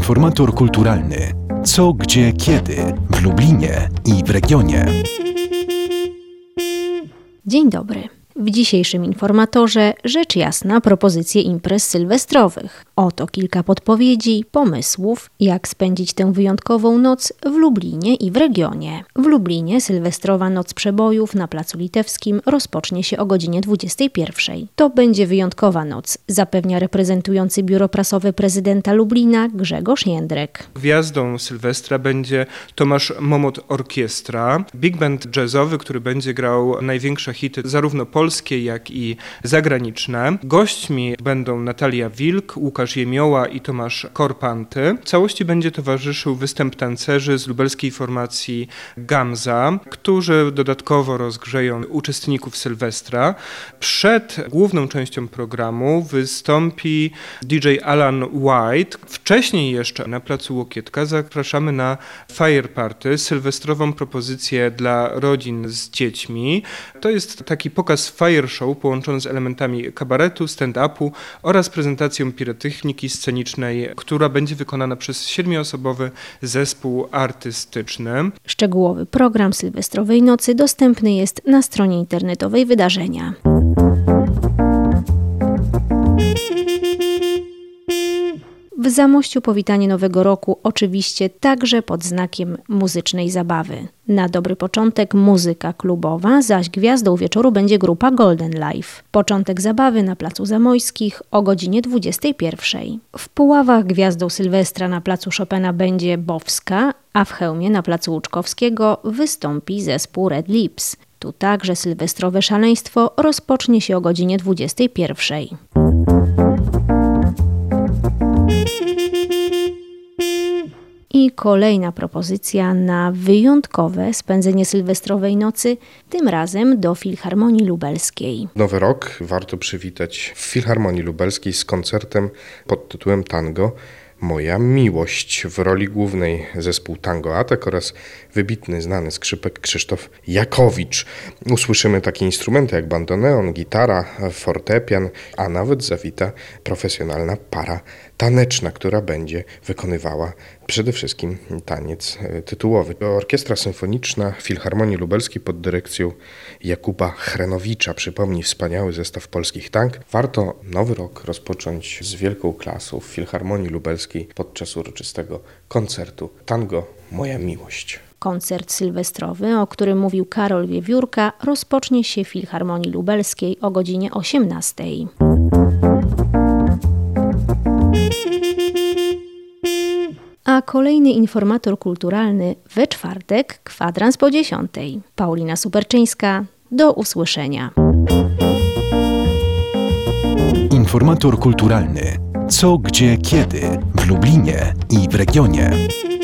Informator kulturalny. Co, gdzie, kiedy w Lublinie i w regionie. Dzień dobry. W dzisiejszym informatorze rzecz jasna propozycje imprez sylwestrowych. Oto kilka podpowiedzi, pomysłów, jak spędzić tę wyjątkową noc w Lublinie i w regionie. W Lublinie sylwestrowa Noc Przebojów na Placu Litewskim rozpocznie się o godzinie 21. To będzie wyjątkowa noc, zapewnia reprezentujący biuro prasowe prezydenta Lublina Grzegorz Jędrek. Gwiazdą Sylwestra będzie Tomasz Momot Orkiestra, big band jazzowy, który będzie grał największe hity zarówno polskie, jak i zagraniczne. Gośćmi będą Natalia Wilk, Łukasz Jemioła i Tomasz Korpanty. Całości będzie towarzyszył występ tancerzy z lubelskiej formacji Gamza, którzy dodatkowo rozgrzeją uczestników Sylwestra. Przed główną częścią programu wystąpi DJ Alan White. Wcześniej jeszcze na Placu Łokietka zapraszamy na Fire Party, sylwestrową propozycję dla rodzin z dziećmi. To jest taki pokaz fire show połączony z elementami kabaretu, stand-upu oraz prezentacją pirotechniki scenicznej, która będzie wykonana przez 7-osobowy zespół artystyczny. Szczegółowy program sylwestrowej nocy dostępny jest na stronie internetowej wydarzenia. W Zamościu powitanie Nowego Roku oczywiście także pod znakiem muzycznej zabawy. Na dobry początek muzyka klubowa, zaś gwiazdą wieczoru będzie grupa Golden Life. Początek zabawy na Placu Zamojskich o godzinie 21. W Puławach gwiazdą Sylwestra na Placu Chopina będzie Bowska, a w Chełmie na Placu Łuczkowskiego wystąpi zespół Red Lips. Tu także sylwestrowe szaleństwo rozpocznie się o godzinie 21. I kolejna propozycja na wyjątkowe spędzenie sylwestrowej nocy, tym razem do Filharmonii Lubelskiej. Nowy rok warto przywitać w Filharmonii Lubelskiej z koncertem pod tytułem Tango Moja miłość. W roli głównej zespół Tango Atak oraz wybitny, znany skrzypek Krzysztof Jakowicz. Usłyszymy takie instrumenty jak bandoneon, gitara, fortepian, a nawet zawita profesjonalna para taneczna, która będzie wykonywała przede wszystkim taniec tytułowy. Orkiestra Symfoniczna Filharmonii Lubelskiej pod dyrekcją Jakuba Chrenowicza przypomni wspaniały zestaw polskich tang. Warto nowy rok rozpocząć z wielką klasą w Filharmonii Lubelskiej podczas uroczystego koncertu Tango Moja miłość. Koncert sylwestrowy, o którym mówił Karol Wiewiórka, rozpocznie się w Filharmonii Lubelskiej o godzinie 18. A kolejny informator kulturalny we czwartek, kwadrans po 10. Paulina Superczyńska, do usłyszenia. Informator kulturalny. Co, gdzie, kiedy w Lublinie i w regionie.